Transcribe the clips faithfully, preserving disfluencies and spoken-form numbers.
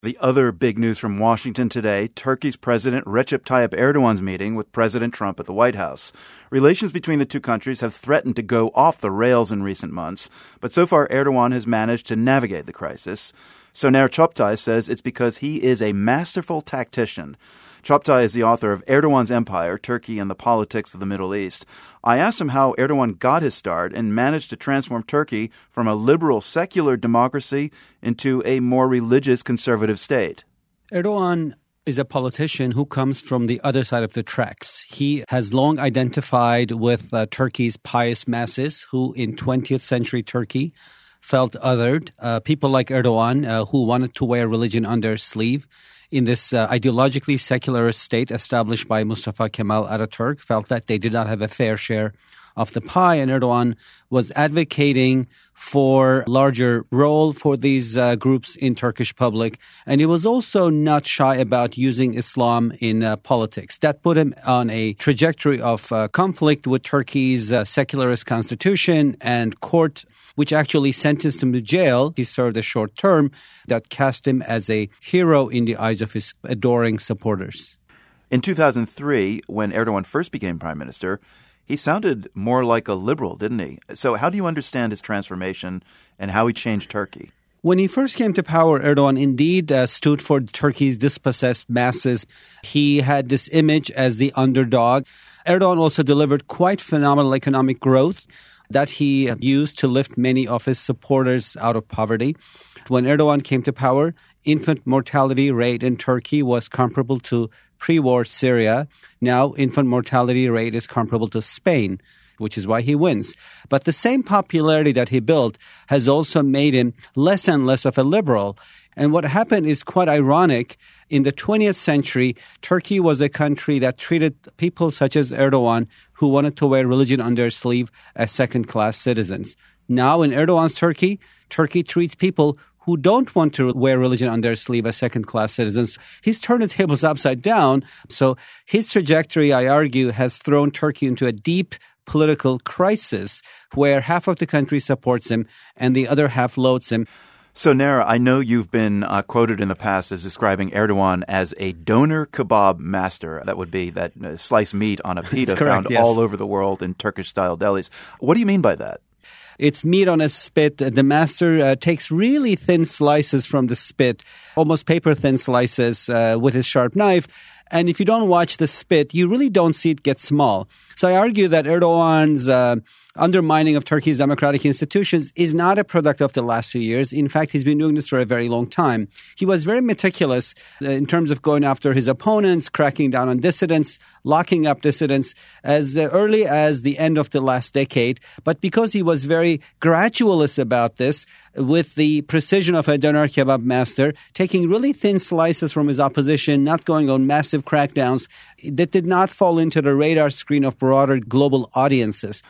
The other big news from Washington today, Turkey's President Recep Tayyip Erdogan's meeting with President Trump at the White House. Relations between the two countries have threatened to go off the rails in recent months, but so far Erdogan has managed to navigate the crisis. Soner Çoptay says it's because he is a masterful tactician. Çoptay is the author of Erdogan's Empire, Turkey and the Politics of the Middle East. I asked him how Erdogan got his start and managed to transform Turkey from a liberal, secular democracy into a more religious, conservative state. Erdogan is a politician who comes from the other side of the tracks. He has long identified with uh, Turkey's pious masses who in twentieth century Turkey felt othered. Uh, people like Erdogan uh, who wanted to wear religion on their sleeve. In this uh, ideologically secularist state established by Mustafa Kemal Ataturk, felt that they did not have a fair share of the pie, and Erdogan was advocating for larger role for these uh, groups in Turkish public. And he was also not shy about using Islam in uh, politics. That put him on a trajectory of uh, conflict with Turkey's uh, secularist constitution and court, which actually sentenced him to jail. He served a short term that cast him as a hero in the eyes of his adoring supporters. In two thousand three, when Erdogan first became prime minister, he sounded more like a liberal, didn't he? So how do you understand his transformation and how he changed Turkey? When he first came to power, Erdogan indeed uh, stood for Turkey's dispossessed masses. He had this image as the underdog. Erdogan also delivered quite phenomenal economic growth that he used to lift many of his supporters out of poverty. When Erdogan came to power, infant mortality rate in Turkey was comparable to pre-war Syria. Now, infant mortality rate is comparable to Spain, which is why he wins. But the same popularity that he built has also made him less and less of a liberal. And what happened is quite ironic. In the twentieth century, Turkey was a country that treated people such as Erdogan, who wanted to wear religion on their sleeve, as second-class citizens. Now, in Erdogan's Turkey, Turkey treats people who don't want to wear religion on their sleeve as second-class citizens. He's turned the tables upside down. So his trajectory, I argue, has thrown Turkey into a deep political crisis where half of the country supports him and the other half loathes him. So, Nara, I know you've been uh, quoted in the past as describing Erdogan as a doner kebab master. That would be that uh, sliced meat on a pita correct, found yes. all over the world in Turkish-style delis. What do you mean by that? It's meat on a spit. The master uh, takes really thin slices from the spit, almost paper-thin slices uh, with his sharp knife. And if you don't watch the spit, you really don't see it get small. So I argue that Erdogan's uh, undermining of Turkey's democratic institutions is not a product of the last few years. In fact, he's been doing this for a very long time. He was very meticulous uh, in terms of going after his opponents, cracking down on dissidents, locking up dissidents as uh, early as the end of the last decade. But because he was very gradualist about this, with the precision of a doner kebab master, taking really thin slices from his opposition, not going on massive crackdowns, that did not fall into the radar screen of broader global audiences.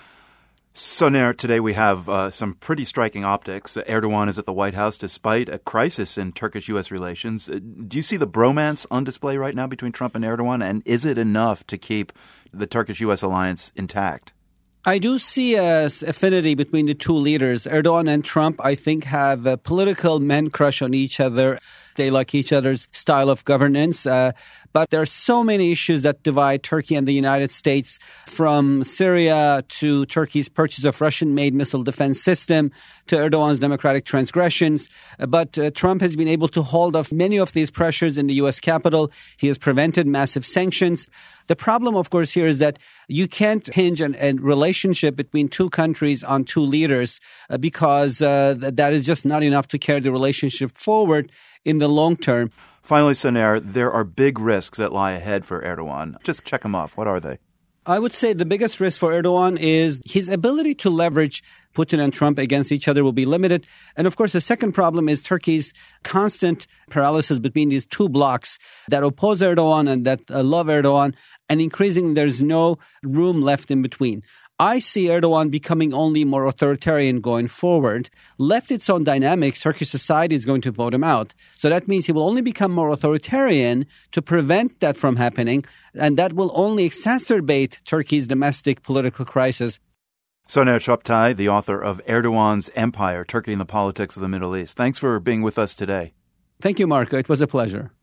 Soner, today we have uh, some pretty striking optics. Erdogan is at the White House despite a crisis in Turkish-U S relations. Uh, do you see the bromance on display right now between Trump and Erdogan? And is it enough to keep the Turkish-U S alliance intact? I do see a affinity between the two leaders. Erdogan and Trump, I think, have a political man crush on each other. They like each other's style of governance. Uh, but there are so many issues that divide Turkey and the United States, from Syria to Turkey's purchase of Russian-made missile defense system to Erdogan's democratic transgressions. Uh, but uh, Trump has been able to hold off many of these pressures in the U S Capitol. He has prevented massive sanctions. The problem, of course, here is that you can't hinge a relationship between two countries on two leaders uh, because uh, th- that is just not enough to carry the relationship forward in the long term. Finally, Soner, there are big risks that lie ahead for Erdogan. Just check them off. What are they? I would say the biggest risk for Erdogan is his ability to leverage Putin and Trump against each other will be limited. And of course, the second problem is Turkey's constant paralysis between these two blocs that oppose Erdogan and that uh, love Erdogan, and increasingly there's no room left in between. I see Erdogan becoming only more authoritarian going forward. Left its own dynamics, Turkish society is going to vote him out. So that means he will only become more authoritarian to prevent that from happening, and that will only exacerbate Turkey's domestic political crisis. Soner Çoptay, the author of Erdogan's Empire, Turkey and the Politics of the Middle East. Thanks for being with us today. Thank you, Marco. It was a pleasure.